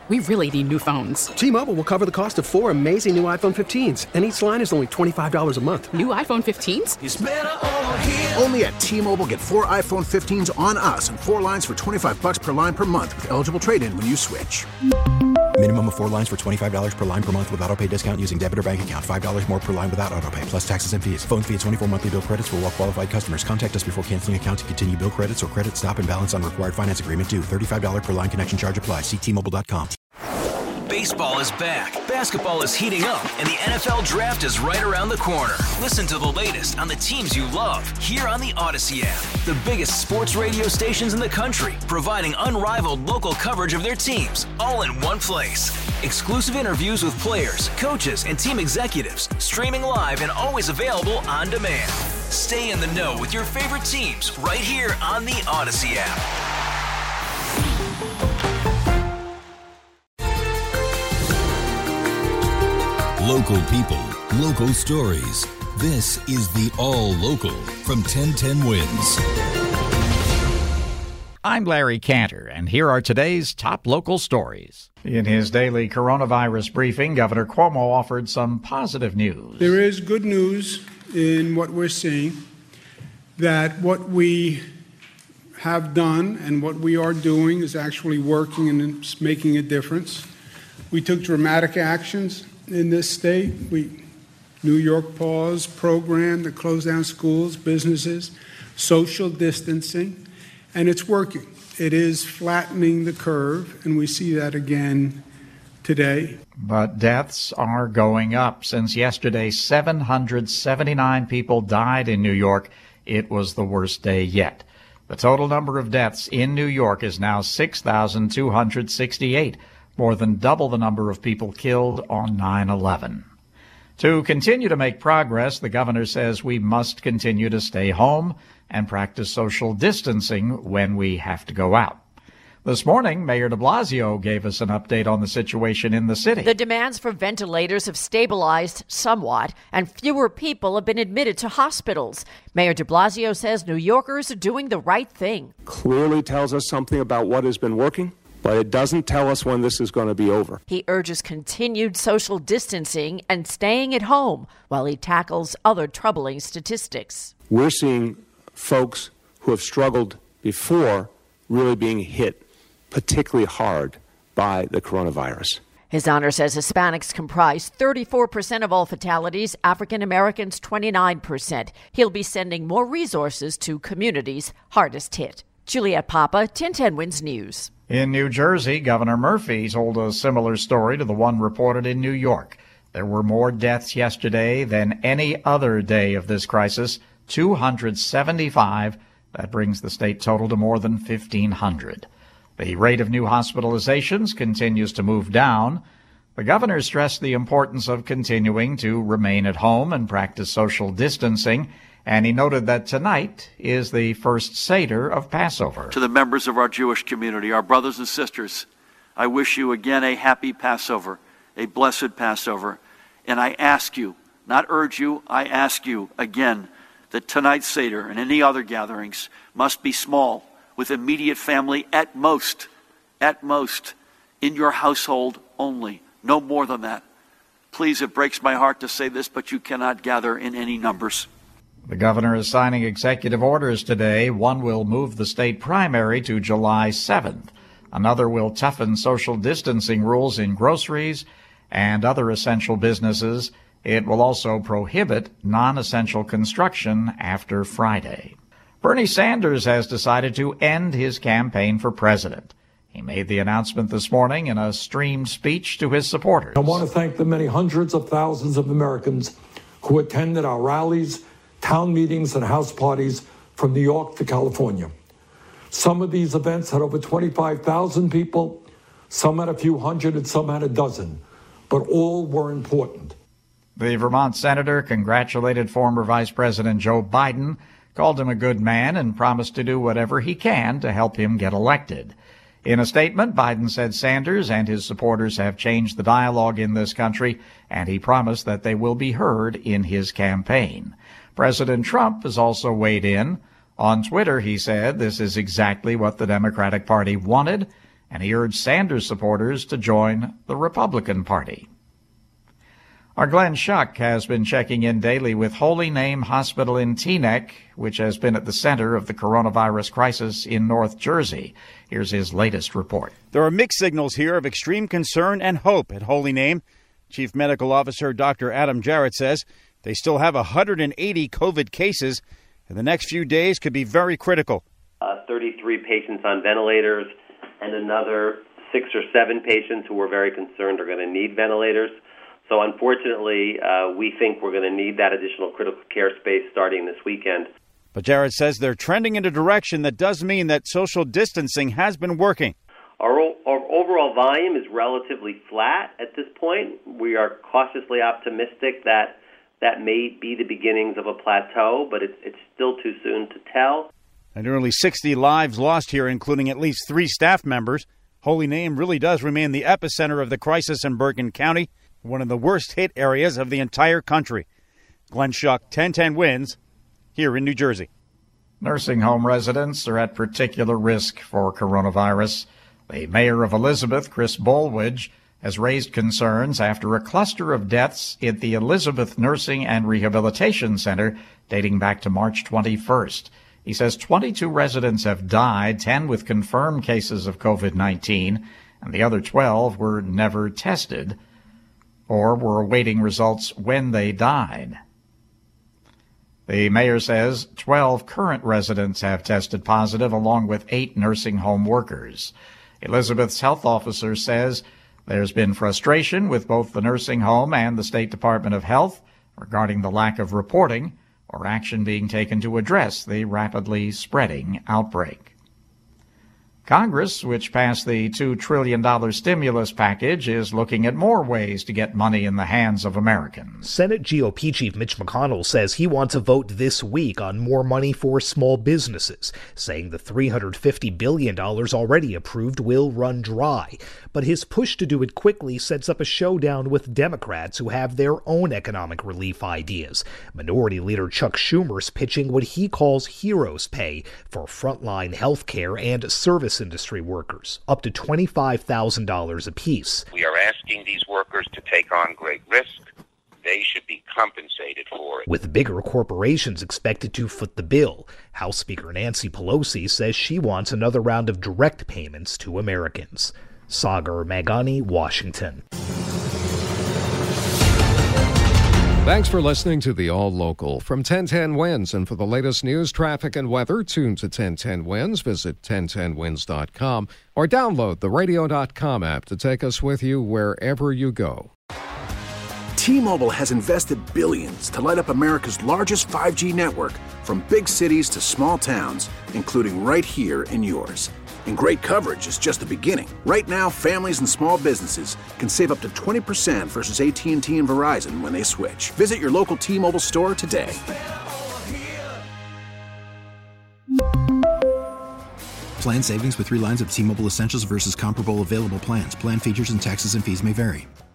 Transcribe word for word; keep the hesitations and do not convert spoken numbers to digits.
We really need new phones. T-Mobile will cover the cost of four amazing new iPhone fifteens, and each line is only twenty-five dollars a month. New iPhone fifteens? It's better over here. Only at T-Mobile, get four iPhone fifteens on us and four lines for twenty-five dollars per line per month with eligible trade-in when you switch. Minimum of four lines for twenty-five dollars per line per month with autopay discount using debit or bank account. five dollars more per line without autopay, plus taxes and fees. Phone fee at twenty-four monthly bill credits for well-qualified customers. Contact us before canceling account to continue bill credits or credit stop and balance on required finance agreement due. thirty-five dollars per line connection charge applies. See T Mobile dot com. Baseball is back, basketball is heating up, and the N F L Draft is right around the corner. Listen to the latest on the teams you love here on the Odyssey app. The biggest sports radio stations in the country, providing unrivaled local coverage of their teams, all in one place. Exclusive interviews with players, coaches, and team executives, streaming live and always available on demand. Stay in the know with your favorite teams right here on the Odyssey app. Local people, local stories. This is the All Local from ten ten Wins. I'm Larry Cantor, and here are today's top local stories. In his daily coronavirus briefing, Governor Cuomo offered some positive news. There is good news in what we're seeing, that what we have done and what we are doing is actually working and it's making a difference. We took dramatic actions in this state. We, New York Pause program that closed down schools, businesses, social distancing, and it's working. It is flattening the curve, and we see that again today. But deaths are going up. Since yesterday, seven hundred seventy-nine people died in New York. It was the worst day yet. The total number of deaths in New York is now six thousand two hundred sixty-eight. More than double the number of people killed on nine eleven. To continue to make progress, the governor says we must continue to stay home and practice social distancing when we have to go out. This morning, Mayor de Blasio gave us an update on the situation in the city. The demands for ventilators have stabilized somewhat, and fewer people have been admitted to hospitals. Mayor de Blasio says New Yorkers are doing the right thing. Clearly tells us something about what has been working, but it doesn't tell us when this is going to be over. He urges continued social distancing and staying at home while he tackles other troubling statistics. We're seeing folks who have struggled before really being hit particularly hard by the coronavirus. His Honor says Hispanics comprise thirty-four percent of all fatalities, African Americans twenty-nine percent. He'll be sending more resources to communities hardest hit. Juliette Papa, ten ten Wins News. In New Jersey, Governor Murphy told a similar story to the one reported in New York. There were more deaths yesterday than any other day of this crisis, two hundred seventy-five. That brings the state total to more than fifteen hundred. The rate of new hospitalizations continues to move down. The governor stressed the importance of continuing to remain at home and practice social distancing, and he noted that tonight is the first Seder of Passover. To the members of our Jewish community, our brothers and sisters, I wish you again a happy Passover, a blessed Passover. And I ask you, not urge you, I ask you again that tonight's Seder and any other gatherings must be small, with immediate family at most, at most, in your household only, no more than that. Please, it breaks my heart to say this, but you cannot gather in any numbers. The governor is signing executive orders today. One will move the state primary to July seventh. Another will toughen social distancing rules in groceries and other essential businesses. It will also prohibit non-essential construction after Friday. Bernie Sanders has decided to end his campaign for president. He made the announcement this morning in a streamed speech to his supporters. I want to thank the many hundreds of thousands of Americans who attended our rallies, town meetings, and house parties from New York to California. Some of these events had over twenty-five thousand people, some had a few hundred, and some had a dozen, but all were important. The Vermont senator congratulated former Vice President Joe Biden, called him a good man, and promised to do whatever he can to help him get elected. In a statement, Biden said Sanders and his supporters have changed the dialogue in this country, and he promised that they will be heard in his campaign. President Trump has also weighed in. On Twitter, he said this is exactly what the Democratic Party wanted, and he urged Sanders supporters to join the Republican Party. Our Glenn Schuck has been checking in daily with Holy Name Hospital in Teaneck, which has been at the center of the coronavirus crisis in North Jersey. Here's his latest report. There are mixed signals here of extreme concern and hope at Holy Name. Chief Medical Officer Doctor Adam Jarrett says they still have one hundred eighty COVID cases, and the next few days could be very critical. Uh, thirty-three patients on ventilators and another six or seven patients who are very concerned are going to need ventilators. So unfortunately, uh, we think we're going to need that additional critical care space starting this weekend. But Jarrett says they're trending in a direction that does mean that social distancing has been working. Our, our overall volume is relatively flat at this point. We are cautiously optimistic that that may be the beginnings of a plateau, but it's, it's still too soon to tell. And nearly sixty lives lost here, including at least three staff members. Holy Name really does remain the epicenter of the crisis in Bergen County, one of the worst hit areas of the entire country. Glenn Schuck, ten ten Wins, here in New Jersey. Nursing home residents are at particular risk for coronavirus. The mayor of Elizabeth, Chris Bolwidge, has raised concerns after a cluster of deaths at the Elizabeth Nursing and Rehabilitation Center dating back to March twenty-first. He says twenty-two residents have died, ten with confirmed cases of COVID nineteen, and the other twelve were never tested or were awaiting results when they died. The mayor says twelve current residents have tested positive, along with eight nursing home workers. Elizabeth's health officer says there's been frustration with both the nursing home and the State Department of Health regarding the lack of reporting or action being taken to address the rapidly spreading outbreak. Congress, which passed the two trillion dollars stimulus package, is looking at more ways to get money in the hands of Americans. Senate G O P Chief Mitch McConnell says he wants a vote this week on more money for small businesses, saying the three hundred fifty billion dollars already approved will run dry. But his push to do it quickly sets up a showdown with Democrats who have their own economic relief ideas. Minority Leader Chuck Schumer's pitching what he calls heroes pay for frontline health care and service industry workers, up to twenty-five thousand dollars apiece. We are asking these workers to take on great risk. They should be compensated for it. With bigger corporations expected to foot the bill, House Speaker Nancy Pelosi says she wants another round of direct payments to Americans. Sagar Magani, Washington. Thanks for listening to the All Local from ten ten Wins. And for the latest news, traffic, and weather, tune to ten ten Wins. Visit ten ten wins dot com or download the radio dot com app to take us with you wherever you go. T-Mobile has invested billions to light up America's largest five G network, from big cities to small towns, including right here in yours. And great coverage is just the beginning. Right now, families and small businesses can save up to twenty percent versus A T and T and Verizon when they switch. Visit your local T-Mobile store today. Plan savings with three lines of T-Mobile Essentials versus comparable available plans. Plan features and taxes and fees may vary.